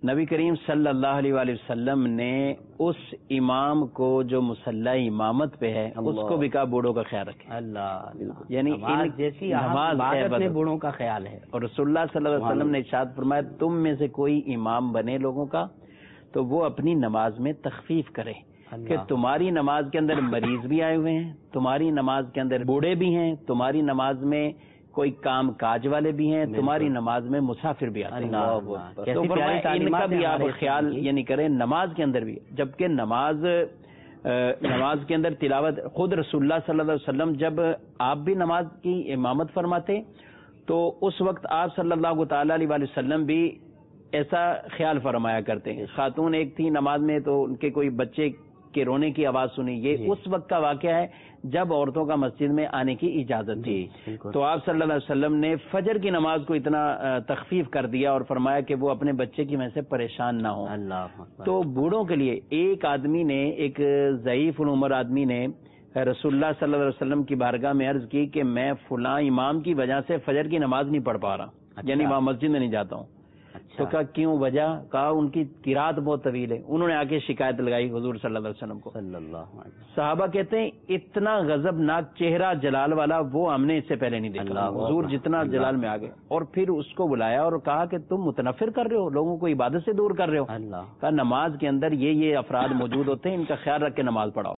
نبی کریم صلی اللہ علیہ وآلہ وسلم نے اس امام کو جو مصلی امامت پہ ہے اس کو بھی کہا بوڑھوں کا خیال رکھیں. اللہ یعنی جیسی نماز میں بوڑھوں کا خیال ہے. اور رسول اللہ صلی اللہ علیہ وسلم نے ارشاد فرمایا تم میں سے کوئی امام بنے لوگوں کا تو وہ اپنی نماز میں تخفیف کرے کہ تمہاری نماز کے اندر مریض بھی آئے ہوئے ہیں، تمہاری نماز کے اندر بوڑھے بھی ہیں، تمہاری نماز میں کوئی کام کاج والے بھی ہیں، تمہاری نماز میں مسافر بھی آتے ہیں. تو فرمایا ان کا بھی آپ خیال یعنی کریں نماز کے اندر بھی. جبکہ نماز کے اندر تلاوت خود رسول اللہ صلی اللہ علیہ وسلم جب آپ بھی نماز کی امامت فرماتے تو اس وقت آپ صلی اللہ تعالی علیہ وآلہ وسلم بھی ایسا خیال فرمایا کرتے ہیں. خاتون ایک تھی نماز میں تو ان کے کوئی بچے کے رونے کی آواز سنی. یہ اس وقت کا واقعہ ہے جب عورتوں کا مسجد میں آنے کی اجازت تھی. تو آپ صلی اللہ علیہ وسلم نے فجر کی نماز کو اتنا تخفیف کر دیا اور فرمایا کہ وہ اپنے بچے کی وجہ سے پریشان نہ ہو. تو بوڑھوں کے لیے ایک آدمی نے، ایک ضعیف العمر آدمی نے رسول اللہ صلی اللہ علیہ وسلم کی بارگاہ میں عرض کی کہ میں فلاں امام کی وجہ سے فجر کی نماز نہیں پڑھ پا رہا، یعنی وہاں مسجد میں نہیں جاتا ہوں. تو کہا کیوں؟ وجہ کہا ان کی قرات بہت طویل ہے. انہوں نے آ کے شکایت لگائی حضور صلی اللہ علیہ وسلم کو. صحابہ کہتے ہیں اتنا غضبناک چہرہ جلال والا وہ ہم نے اس سے پہلے نہیں دیکھا. حضور جتنا جلال میں آ گئے اور پھر اس کو بلایا اور کہا کہ تم متنفر کر رہے ہو، لوگوں کو عبادت سے دور کر رہے ہو. کہا نماز کے اندر یہ افراد موجود ہوتے ہیں، ان کا خیال رکھ کے نماز پڑھاؤ.